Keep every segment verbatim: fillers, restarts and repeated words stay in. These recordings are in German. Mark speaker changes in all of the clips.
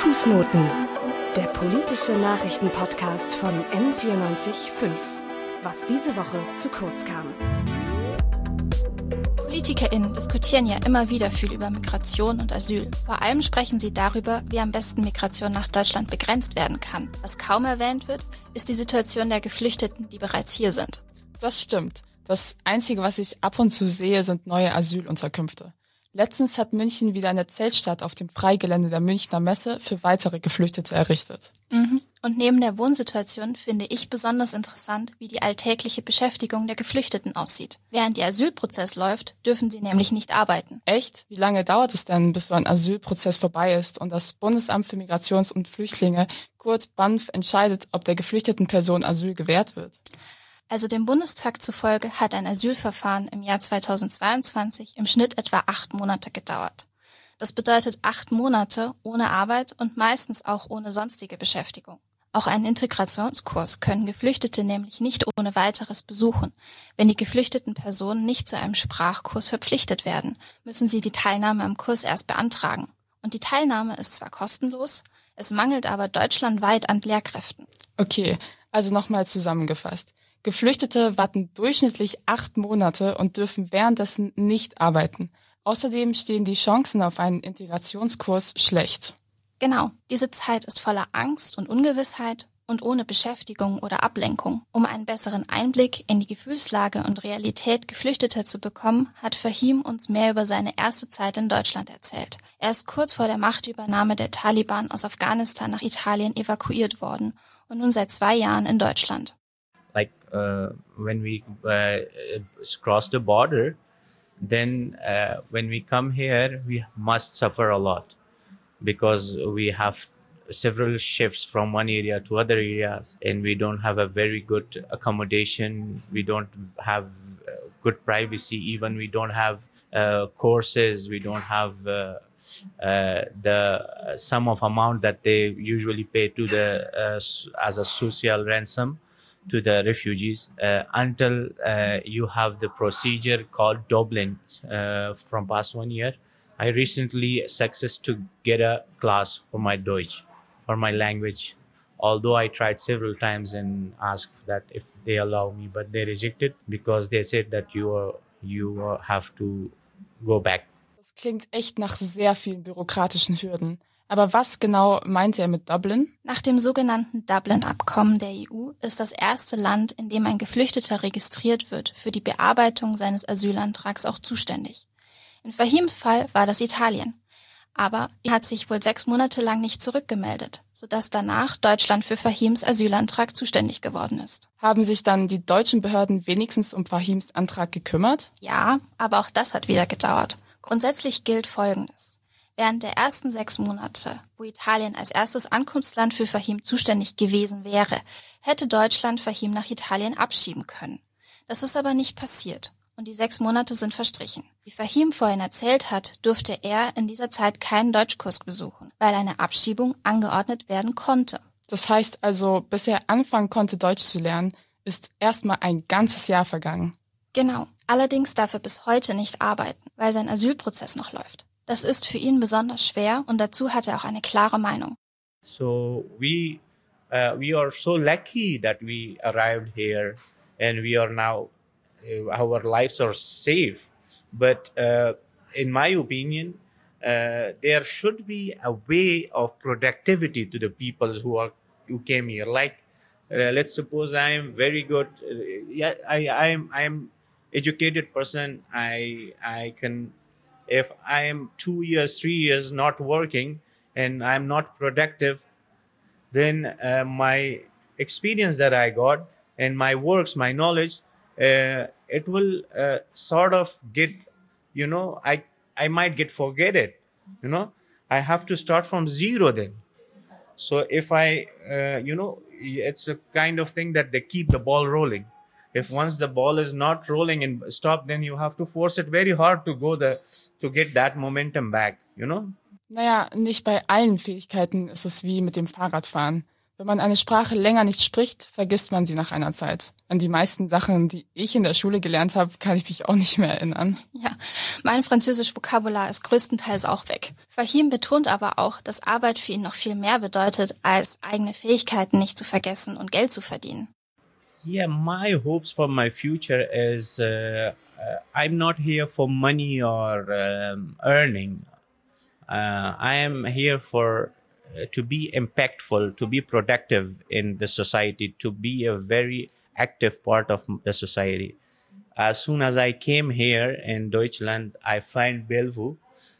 Speaker 1: Fußnoten, der politische Nachrichtenpodcast von M vierundneunzig Komma fünf. Was diese Woche zu kurz kam.
Speaker 2: PolitikerInnen diskutieren ja immer wieder viel über Migration und Asyl. Vor allem sprechen sie darüber, wie am besten Migration nach Deutschland begrenzt werden kann. Was kaum erwähnt wird, ist die Situation der Geflüchteten, die bereits hier sind.
Speaker 3: Das stimmt. Das Einzige, was ich ab und zu sehe, sind neue Asylunterkünfte. Letztens hat München wieder eine Zeltstadt auf dem Freigelände der Münchner Messe für weitere Geflüchtete errichtet.
Speaker 2: Mhm. Und neben der Wohnsituation finde ich besonders interessant, wie die alltägliche Beschäftigung der Geflüchteten aussieht. Während der Asylprozess läuft, dürfen sie nämlich nicht arbeiten.
Speaker 3: Echt? Wie lange dauert es denn, bis so ein Asylprozess vorbei ist und das Bundesamt für Migrations- und Flüchtlinge, kurz B A M F, entscheidet, ob der geflüchteten Person Asyl gewährt wird?
Speaker 2: Also dem Bundestag zufolge hat ein Asylverfahren im Jahr zweitausendzweiundzwanzig im Schnitt etwa acht Monate gedauert. Das bedeutet acht Monate ohne Arbeit und meistens auch ohne sonstige Beschäftigung. Auch einen Integrationskurs können Geflüchtete nämlich nicht ohne weiteres besuchen. Wenn die geflüchteten Personen nicht zu einem Sprachkurs verpflichtet werden, müssen sie die Teilnahme am Kurs erst beantragen. Und die Teilnahme ist zwar kostenlos, es mangelt aber deutschlandweit an Lehrkräften.
Speaker 3: Okay, also nochmal zusammengefasst. Geflüchtete warten durchschnittlich acht Monate und dürfen währenddessen nicht arbeiten. Außerdem stehen die Chancen auf einen Integrationskurs schlecht.
Speaker 2: Genau, diese Zeit ist voller Angst und Ungewissheit und ohne Beschäftigung oder Ablenkung. Um einen besseren Einblick in die Gefühlslage und Realität Geflüchteter zu bekommen, hat Fahim uns mehr über seine erste Zeit in Deutschland erzählt. Er ist kurz vor der Machtübernahme der Taliban aus Afghanistan nach Italien evakuiert worden und nun seit zwei Jahren in Deutschland.
Speaker 4: Like uh, when we uh, cross the border, then uh, when we come here, we must suffer a lot because we have several shifts from one area to other areas, and we don't have a very good accommodation. We don't have uh, good privacy. Even we don't have uh, courses. We don't have uh, uh, the sum of amount that they usually pay to the uh, as a social ransom to the refugees uh, until uh, you have the procedure called Dublin uh, from past one year. I recently success to get a class for my Deutsch, for my language, although I tried several times and asked that if they allow me, but they rejected because they said that you are, you are, have to go back.
Speaker 3: Das klingt echt nach sehr vielen bürokratischen Hürden. Aber was genau meinte er mit Dublin?
Speaker 2: Nach dem sogenannten Dublin-Abkommen der E U ist das erste Land, in dem ein Geflüchteter registriert wird, für die Bearbeitung seines Asylantrags auch zuständig. In Fahims Fall war das Italien. Aber er hat sich wohl sechs Monate lang nicht zurückgemeldet, sodass danach Deutschland für Fahims Asylantrag zuständig geworden ist.
Speaker 3: Haben sich dann die deutschen Behörden wenigstens um Fahims Antrag gekümmert?
Speaker 2: Ja, aber auch das hat wieder gedauert. Grundsätzlich gilt Folgendes. Während der ersten sechs Monate, wo Italien als erstes Ankunftsland für Fahim zuständig gewesen wäre, hätte Deutschland Fahim nach Italien abschieben können. Das ist aber nicht passiert und die sechs Monate sind verstrichen. Wie Fahim vorhin erzählt hat, durfte er in dieser Zeit keinen Deutschkurs besuchen, weil eine Abschiebung angeordnet werden konnte.
Speaker 3: Das heißt also, bis er anfangen konnte, Deutsch zu lernen, ist erstmal ein ganzes Jahr vergangen.
Speaker 2: Genau. Allerdings darf er bis heute nicht arbeiten, weil sein Asylprozess noch läuft. Das ist für ihn besonders schwer und dazu hat er auch eine klare Meinung.
Speaker 4: So we uh, we are so lucky that we arrived here and we are now uh, our lives are safe. But uh, in my opinion, uh, there should be a way of productivity to the people who are who came here. Like uh, let's suppose I am very good. Uh, yeah, I I am I am educated person. I I can. If I am two years, three years not working and I'm not productive, then uh, my experience that I got and my works, my knowledge, uh, it will uh, sort of get, you know, I, I might get forgetted, you know. I have to start from zero then. So if I, uh, you know, it's a kind of thing that they keep the ball rolling. If once the ball is not rolling and stop, then you have to force it very hard to go the to get that momentum back, you know?
Speaker 3: Naja, nicht bei allen Fähigkeiten ist es wie mit dem Fahrradfahren. Wenn man eine Sprache länger nicht spricht, vergisst man sie nach einer Zeit. An die meisten Sachen, die ich in der Schule gelernt habe, kann ich mich auch nicht mehr erinnern.
Speaker 2: Ja, mein französisch Vokabular ist größtenteils auch weg. Fahim betont aber auch, dass Arbeit für ihn noch viel mehr bedeutet, als eigene Fähigkeiten nicht zu vergessen und Geld zu verdienen.
Speaker 4: Yeah, my hopes for my future is uh, uh, I'm not here for money or um, earning. Uh, I am here for uh, to be impactful, to be productive in the society, to be a very active part of the society. As soon as I came here in Deutschland, I find Bellevue,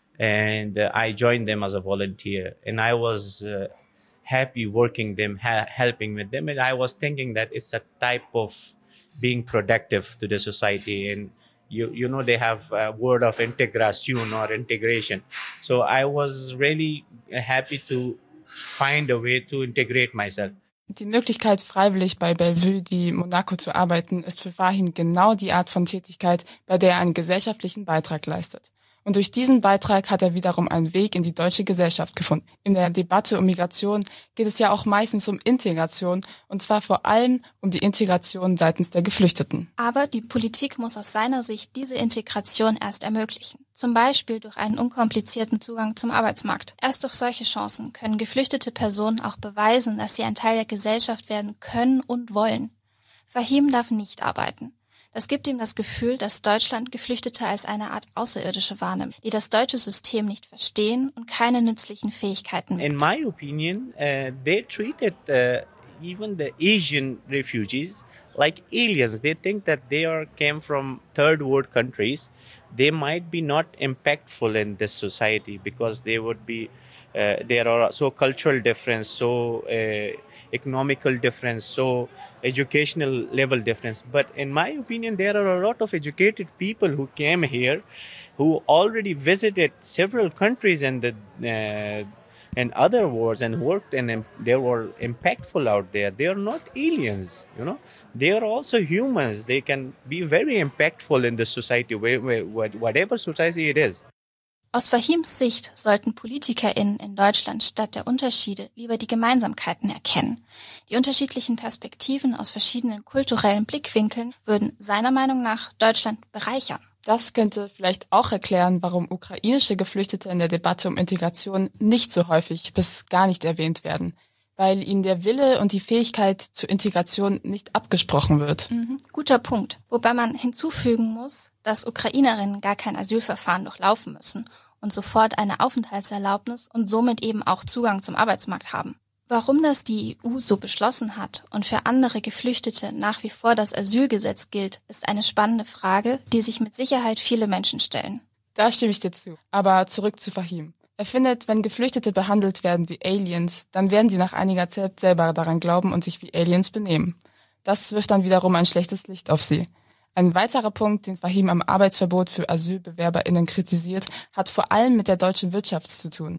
Speaker 4: and uh, I joined them as a volunteer. And I was uh, happy working them, ha- helping with them. And I was thinking that it's a type of being productive to the society. And you you know, they have a word of integration or integration. So I was really happy to find a way to integrate myself.
Speaker 3: Die Möglichkeit, freiwillig bei Bellevue di Monaco zu arbeiten, ist für Fahim genau die Art von Tätigkeit, bei der er einen gesellschaftlichen Beitrag leistet. Und durch diesen Beitrag hat er wiederum einen Weg in die deutsche Gesellschaft gefunden. In der Debatte um Migration geht es ja auch meistens um Integration, und zwar vor allem um die Integration seitens der Geflüchteten.
Speaker 2: Aber die Politik muss aus seiner Sicht diese Integration erst ermöglichen. Zum Beispiel durch einen unkomplizierten Zugang zum Arbeitsmarkt. Erst durch solche Chancen können geflüchtete Personen auch beweisen, dass sie ein Teil der Gesellschaft werden können und wollen. Fahim darf nicht arbeiten. Das gibt ihm das Gefühl, dass Deutschland Geflüchtete als eine Art Außerirdische wahrnimmt, die das deutsche System nicht verstehen und keine nützlichen Fähigkeiten mitbringen.
Speaker 4: In my opinion, uh, they treated uh, even the Asian refugees like aliens. They think that they are came from third world countries. They might be not impactful in this society because they would be, uh, there are so cultural difference, so uh, economical difference, so educational level difference. But in my opinion, there are a lot of educated people who came here, who already visited several countries in the uh, in other wars and worked, and they were impactful out there. They are not aliens, you know. They are also humans. They can be very impactful in the society, whatever society it is.
Speaker 2: Aus Fahims Sicht sollten PolitikerInnen in Deutschland statt der Unterschiede lieber die Gemeinsamkeiten erkennen. Die unterschiedlichen Perspektiven aus verschiedenen kulturellen Blickwinkeln würden seiner Meinung nach Deutschland bereichern.
Speaker 3: Das könnte vielleicht auch erklären, warum ukrainische Geflüchtete in der Debatte um Integration nicht so häufig bis gar nicht erwähnt werden, weil ihnen der Wille und die Fähigkeit zur Integration nicht abgesprochen wird.
Speaker 2: Mhm, guter Punkt. Wobei man hinzufügen muss, dass Ukrainerinnen gar kein Asylverfahren durchlaufen müssen und sofort eine Aufenthaltserlaubnis und somit eben auch Zugang zum Arbeitsmarkt haben. Warum das die E U so beschlossen hat und für andere Geflüchtete nach wie vor das Asylgesetz gilt, ist eine spannende Frage, die sich mit Sicherheit viele Menschen stellen.
Speaker 3: Da stimme ich dir zu. Aber zurück zu Fahim. Er findet, wenn Geflüchtete behandelt werden wie Aliens, dann werden sie nach einiger Zeit selber daran glauben und sich wie Aliens benehmen. Das wirft dann wiederum ein schlechtes Licht auf sie. Ein weiterer Punkt, den Fahim am Arbeitsverbot für AsylbewerberInnen kritisiert, hat vor allem mit der deutschen Wirtschaft zu tun.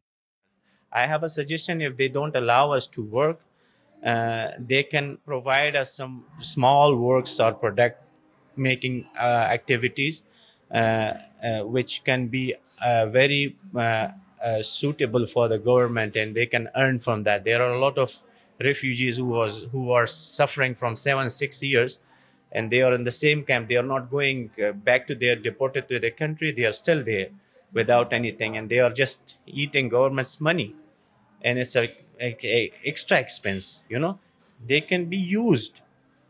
Speaker 4: I have a suggestion: if they don't allow us to work, uh, they can provide us some small works or product making uh, activities, uh, uh, which can be uh, very uh, uh, suitable for the government, and they can earn from that. There are a lot of refugees who was who are suffering from seven, six years, and they are in the same camp. They are not going uh, back to their deported to their country. They are still there without anything, and they are just eating government's money, and it's a, a, a extra expense. You know, they can be used.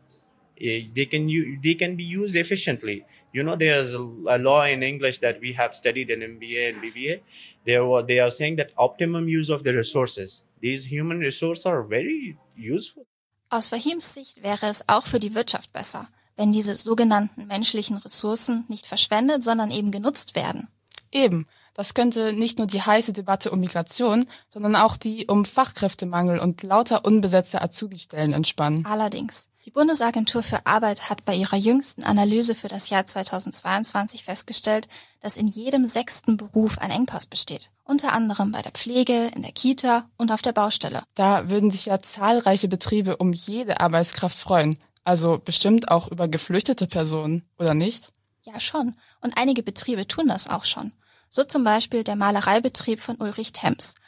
Speaker 4: They can they can be used efficiently. You know, there's a law in English that we have studied in M B A and B B A. They are they are saying that optimum use of the resources. These human resources are very useful.
Speaker 2: Aus Fahims Sicht wäre es auch für die Wirtschaft besser, wenn diese sogenannten menschlichen Ressourcen nicht verschwendet, sondern eben genutzt werden.
Speaker 3: Eben. Das könnte nicht nur die heiße Debatte um Migration, sondern auch die um Fachkräftemangel und lauter unbesetzte Azubi-Stellen entspannen.
Speaker 2: Allerdings. Die Bundesagentur für Arbeit hat bei ihrer jüngsten Analyse für das Jahr zweitausendzweiundzwanzig festgestellt, dass in jedem sechsten Beruf ein Engpass besteht. Unter anderem bei der Pflege, in der Kita und auf der Baustelle.
Speaker 3: Da würden sich ja zahlreiche Betriebe um jede Arbeitskraft freuen. Also bestimmt auch über geflüchtete Personen, oder nicht?
Speaker 2: Ja, schon. Und einige Betriebe tun das auch schon. So zum Beispiel der Malereibetrieb von Ulrich Temps.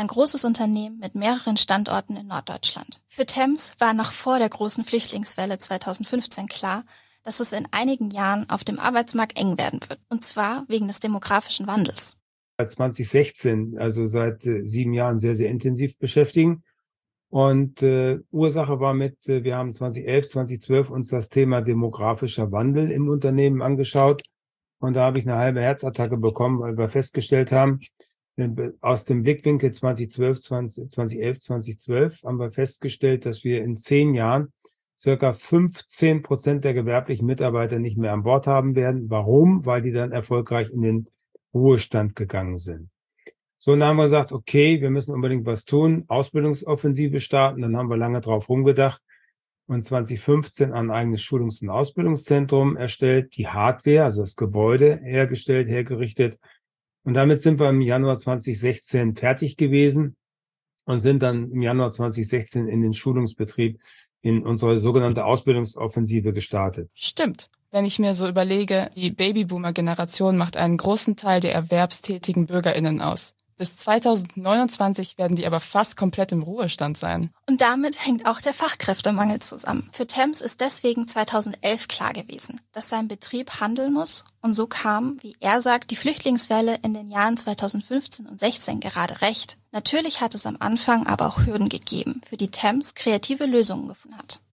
Speaker 2: ein großes Unternehmen mit mehreren Standorten in Norddeutschland. Für Temms war noch vor der großen Flüchtlingswelle zweitausendfünfzehn klar, dass es in einigen Jahren auf dem Arbeitsmarkt eng werden wird, und zwar wegen des demografischen Wandels.
Speaker 5: zwanzig sechzehn, also seit äh, sieben Jahren sehr, sehr intensiv beschäftigen. Und äh, Ursache war mit, äh, wir haben zwanzig elf, zwanzig zwölf uns das Thema demografischer Wandel im Unternehmen angeschaut. Und da habe ich eine halbe Herzattacke bekommen, weil wir festgestellt haben, aus dem Blickwinkel zwanzig zwölf, zwanzig, zwanzig elf, zwanzig zwölf haben wir festgestellt, dass wir in zehn Jahren circa fünfzehn Prozent der gewerblichen Mitarbeiter nicht mehr an Bord haben werden. Warum? Weil die dann erfolgreich in den Ruhestand gegangen sind. So, dann haben wir gesagt, okay, wir müssen unbedingt was tun, Ausbildungsoffensive starten. Dann haben wir lange drauf rumgedacht und zwanzig fünfzehn ein eigenes Schulungs- und Ausbildungszentrum erstellt, die Hardware, also das Gebäude hergestellt, hergerichtet. Und damit sind wir im Januar zwanzig sechzehn fertig gewesen und sind dann im Januar zwanzig sechzehn in den Schulungsbetrieb in unsere sogenannte Ausbildungsoffensive gestartet.
Speaker 3: Stimmt. Wenn ich mir so überlege, die Babyboomer-Generation macht einen großen Teil der erwerbstätigen BürgerInnen aus. Bis zweitausendneunundzwanzig werden die aber fast komplett im Ruhestand sein.
Speaker 2: Und damit hängt auch der Fachkräftemangel zusammen. Für Temms ist deswegen zweitausendelf klar gewesen, dass sein Betrieb handeln muss. Und so kam, wie er sagt, die Flüchtlingswelle in den Jahren zweitausendfünfzehn und sechzehn gerade recht. Natürlich hat es am Anfang aber auch Hürden gegeben, für die Temms kreative Lösungen gefunden hat.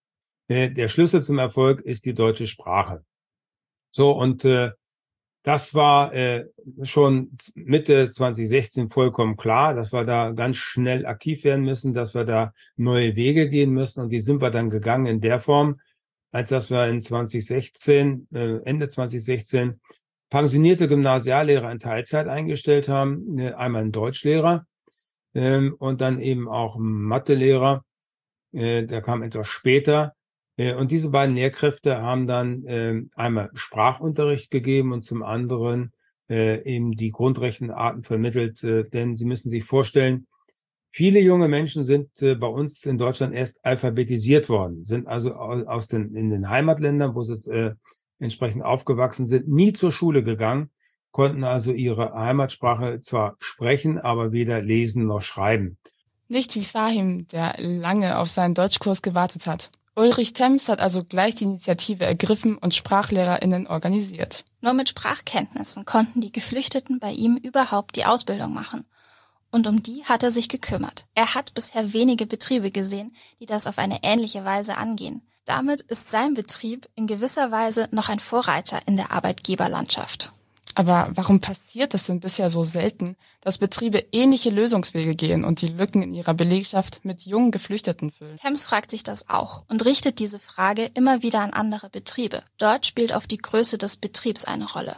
Speaker 5: Der Schlüssel zum Erfolg ist die deutsche Sprache. So, und äh, das war äh, schon Mitte zwanzig sechzehn vollkommen klar, dass wir da ganz schnell aktiv werden müssen, dass wir da neue Wege gehen müssen. Und die sind wir dann gegangen in der Form, als dass wir in zwanzig sechzehn, äh, Ende zwanzig sechzehn, pensionierte Gymnasiallehrer in Teilzeit eingestellt haben. Äh, einmal einen Deutschlehrer äh, und dann eben auch einen Mathelehrer. Äh, der kam etwas später. Und diese beiden Lehrkräfte haben dann äh, einmal Sprachunterricht gegeben und zum anderen äh, eben die Grundrechenarten vermittelt. Äh, denn Sie müssen sich vorstellen, viele junge Menschen sind äh, bei uns in Deutschland erst alphabetisiert worden, sind also aus den in den Heimatländern, wo sie äh, entsprechend aufgewachsen sind, nie zur Schule gegangen, konnten also ihre Heimatsprache zwar sprechen, aber weder lesen noch schreiben.
Speaker 3: Nicht wie Fahim, der lange auf seinen Deutschkurs gewartet hat. Ulrich Temms hat also gleich die Initiative ergriffen und SprachlehrerInnen organisiert.
Speaker 2: Nur mit Sprachkenntnissen konnten die Geflüchteten bei ihm überhaupt die Ausbildung machen. Und um die hat er sich gekümmert. Er hat bisher wenige Betriebe gesehen, die das auf eine ähnliche Weise angehen. Damit ist sein Betrieb in gewisser Weise noch ein Vorreiter in der Arbeitgeberlandschaft.
Speaker 3: Aber warum passiert es denn bisher so selten, dass Betriebe ähnliche Lösungswege gehen und die Lücken in ihrer Belegschaft mit jungen Geflüchteten füllen?
Speaker 2: Temms fragt sich das auch und richtet diese Frage immer wieder an andere Betriebe. Dort spielt auf die Größe des Betriebs eine Rolle.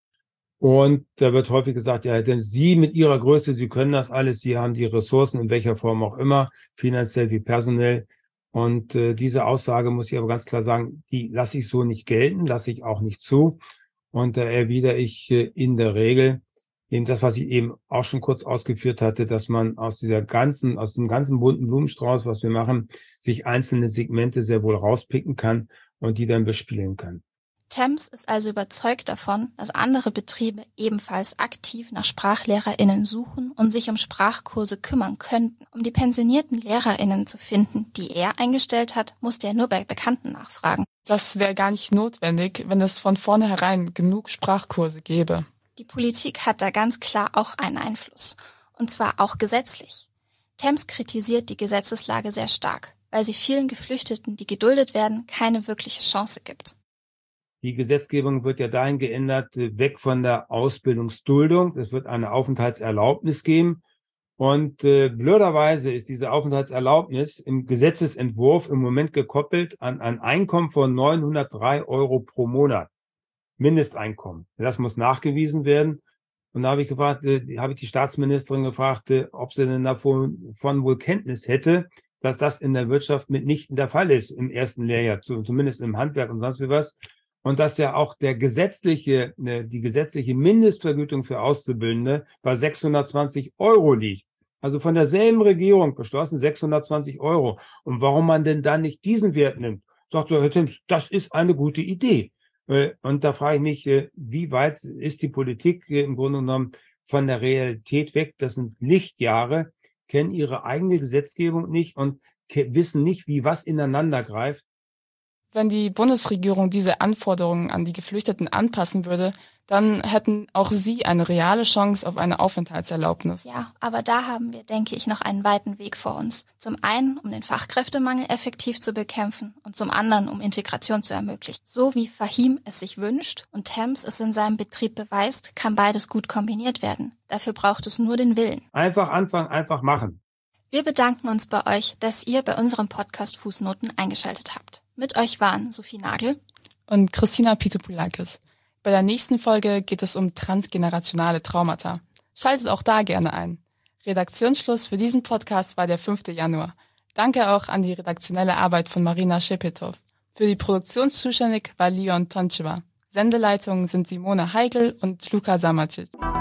Speaker 5: Und da wird häufig gesagt, ja, denn Sie mit Ihrer Größe, Sie können das alles, Sie haben die Ressourcen in welcher Form auch immer, finanziell wie personell. Und äh, diese Aussage muss ich aber ganz klar sagen, die lasse ich so nicht gelten, lasse ich auch nicht zu. Und da erwidere ich äh, in der Regel eben das, was ich eben auch schon kurz ausgeführt hatte, dass man aus dieser ganzen, aus dem ganzen bunten Blumenstrauß, was wir machen, sich einzelne Segmente sehr wohl rauspicken kann und die dann bespielen kann.
Speaker 2: Temms ist also überzeugt davon, dass andere Betriebe ebenfalls aktiv nach SprachlehrerInnen suchen und sich um Sprachkurse kümmern könnten. Um die pensionierten LehrerInnen zu finden, die er eingestellt hat, musste er nur bei Bekannten nachfragen.
Speaker 3: Das wäre gar nicht notwendig, wenn es von vornherein genug Sprachkurse gäbe.
Speaker 2: Die Politik hat da ganz klar auch einen Einfluss. Und zwar auch gesetzlich. Temms kritisiert die Gesetzeslage sehr stark, weil sie vielen Geflüchteten, die geduldet werden, keine wirkliche Chance gibt.
Speaker 5: Die Gesetzgebung wird ja dahin geändert, weg von der Ausbildungsduldung. Es wird eine Aufenthaltserlaubnis geben. Und äh, blöderweise ist diese Aufenthaltserlaubnis im Gesetzesentwurf im Moment gekoppelt an ein Einkommen von neunhundertdrei Euro pro Monat. Mindesteinkommen. Das muss nachgewiesen werden. Und da habe ich gefragt, äh, habe ich die Staatsministerin gefragt, äh, ob sie denn davon von wohl Kenntnis hätte, dass das in der Wirtschaft mitnichten der Fall ist im ersten Lehrjahr, zumindest im Handwerk und sonst wie was. Und dass ja auch der gesetzliche, die gesetzliche Mindestvergütung für Auszubildende bei sechshundertzwanzig Euro liegt. Also von derselben Regierung beschlossen, sechshundertzwanzig Euro. Und warum man denn dann nicht diesen Wert nimmt? Sagt so, Herr Timms, das ist eine gute Idee. Und da frage ich mich, wie weit ist die Politik im Grunde genommen von der Realität weg. Das sind Lichtjahre, kennen ihre eigene Gesetzgebung nicht und wissen nicht, wie was ineinander greift.
Speaker 3: Wenn die Bundesregierung diese Anforderungen an die Geflüchteten anpassen würde, dann hätten auch sie eine reale Chance auf eine Aufenthaltserlaubnis.
Speaker 2: Ja, aber da haben wir, denke ich, noch einen weiten Weg vor uns. Zum einen, um den Fachkräftemangel effektiv zu bekämpfen und zum anderen, um Integration zu ermöglichen. So wie Fahim es sich wünscht und Thames es in seinem Betrieb beweist, kann beides gut kombiniert werden. Dafür braucht es nur den Willen.
Speaker 5: Einfach anfangen, einfach machen.
Speaker 2: Wir bedanken uns bei euch, dass ihr bei unserem Podcast Fußnoten eingeschaltet habt. Mit euch waren Sophie Nagel
Speaker 3: und Christina Pitopoulakis. Bei der nächsten Folge geht es um transgenerationale Traumata. Schaltet auch da gerne ein. Redaktionsschluss für diesen Podcast war der fünfte Januar. Danke auch an die redaktionelle Arbeit von Marina Schepetow. Für die Produktion zuständig war Leon Toncheva. Sendeleitungen sind Simone Heigl und Luka Samacic.